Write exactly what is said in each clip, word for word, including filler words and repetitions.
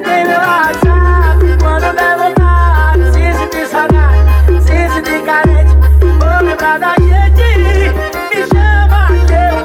tem meu WhatsApp. Quando der vontade, se sentir saudade, se sentir carente, vou lembrar da gente. Me chama que eu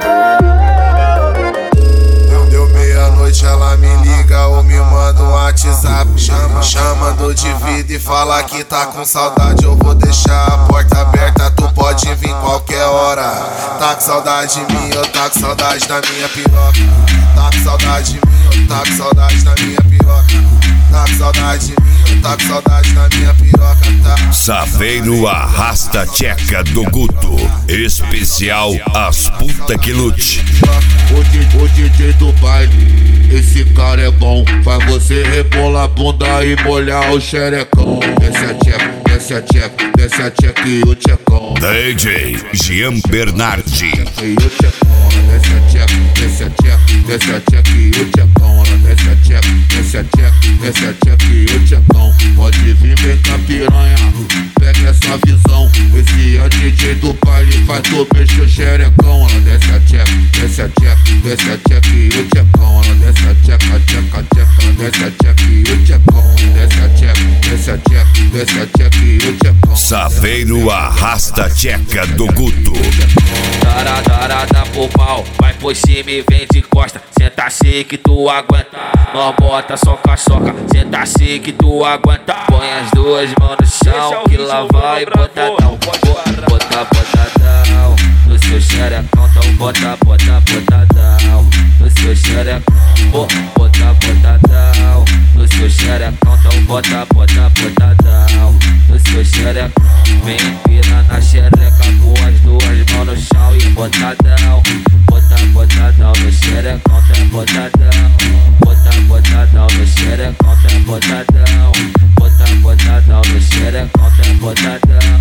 vou. Não deu meia-noite, ela me liga ou me manda um WhatsApp. Chama, chamando de vida e fala que tá com saudade. Eu vou deixar a porta aberta, tu pode vir qualquer hora. Tá com saudade de mim, eu tá com saudade da minha piroca. Tá com saudade de mim, eu tá com saudade da minha piroca. Tá com saudade de mim, eu tá com saudade da minha piroca, tá? Safeiro arrasta tcheca do Guto. Especial As Puta Que Lute. O D J, o D J do baile, esse cara é bom. Faz você rebolar a bunda e molhar o xerecão. Desce a tcheca, desce a tcheca, desce a tcheca e o tchecão. D J Jean Bernardi. E o tchecão, desce a tcheca, desce a tcheca, desce a tcheca e o tchecão. Desce a tcheca, desce a tcheca, desce a tcheca e o tchecão. Pode vir, vem cá piranha, pega essa visão. Esse é o D J do baile, faz tu mexer o xerecão. Ela desce a tcheca, desce a tcheca, desce a tcheca e o tchecão. Ela desce a tcheca, tcheca, tcheca, desce a tcheca e o tchecão. Desce a tcheca, desce a tcheca, desce a tcheca e o tchecão. Safeiro arrasta tcheca do Guto. Tarada pro pau, vai por cima e vem de costa. Senta assim que tu aguenta, nós bota soca, soca. Senta assim que tu aguenta, põe as duas mãos no chão, que lá vai botadão. Bota, botadão, no seu xerecão, então bota, bota, botadão. No seu xerecão, bota, botadão. No seu xerecão, então bota, bota, botadão. No seu xerecão, vem empina na xereca com as duas mãos no chão e botadão. Bota, botadão no xerecão, tem botadão. Bota, botadão no xerecão, tem botadão. Bota, botadão no xerecão, tem botadão.